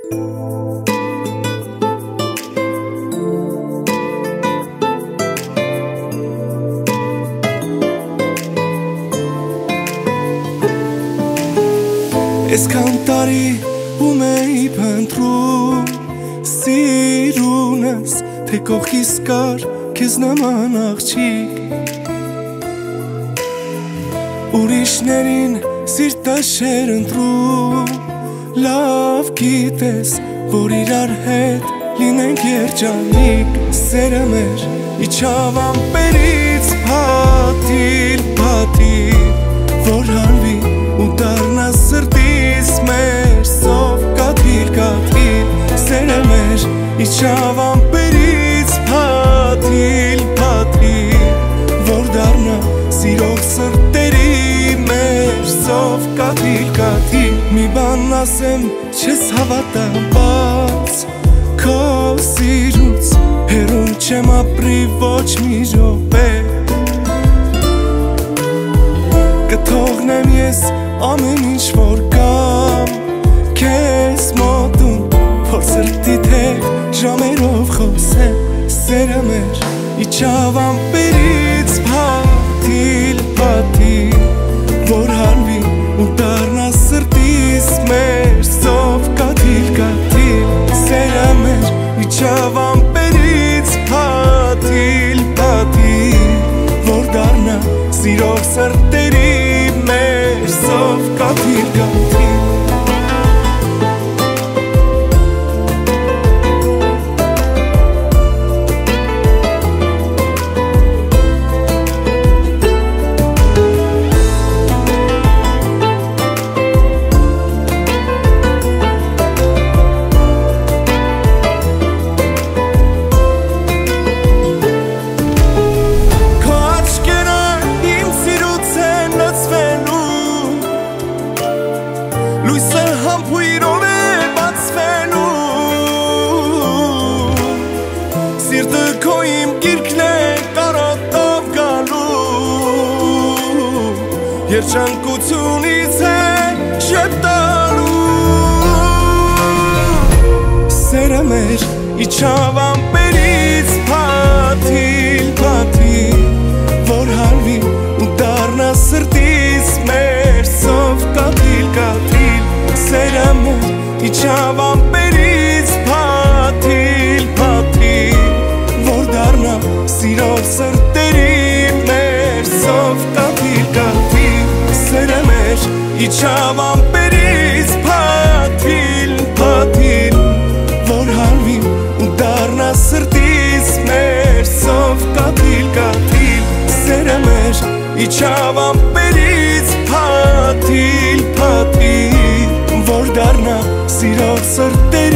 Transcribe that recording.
Այսքան տարի ում էի փնտրում սիրունս, թե կողքիս կար քեզ նման աղջիկ Ուրիշներին սիրտս չէր ընտրում Լավ գիտես, որ իրար հետ լինենք երջանիկ Սերը մեր իջավ ամպերից փաթիլ, որ հանվի ու դառնա սրտիս մեր սով կաթիլ Սերը մեր իջավ ամպերից փաթիլ, որ դառնա սիրող սրտերի մեր սով կաթիլ Մի բան ասեմ, չես հավատա բաց Քո սիրուց հեռուն չեմ ապրի ոչ մի րոպե Կթողնեմ ես ամեն ինչ որ կամ Քեզ մոտում որ սրտիդ հետ ժամերով խոսեմ Սերը մեր իջավ ամպերից փաթիլ, որ հանվի ու դառնա սրտիս մեր սով կաթիլ Սերը մեր իջավ ամպերից փաթիլ, որ դառնա սիրող սրտերի մեր սով կաթիլ Լույսը համբույրով է բացվելու Սիրտը քո իմ գիրքն է կարոտով գալու Երջանկությունից է շետալու Սերը մեր իջավ ամպերից փաթիլ, որ հանվի ու դառնա սրտիս մեր սով կաթիլ Սերը մեր իջավ ամպերից փաթիլ, որ դառնա սիրող սրտերի մեր սով կաթիլ Սերը մեր իջավ ամպերից փաթիլ, որ հանվի ու դառնա սրտիս մեր սով կաթիլ Սերը մեր իջավ ամպերից փաթիլ, որ դառնա սիրող սրտերի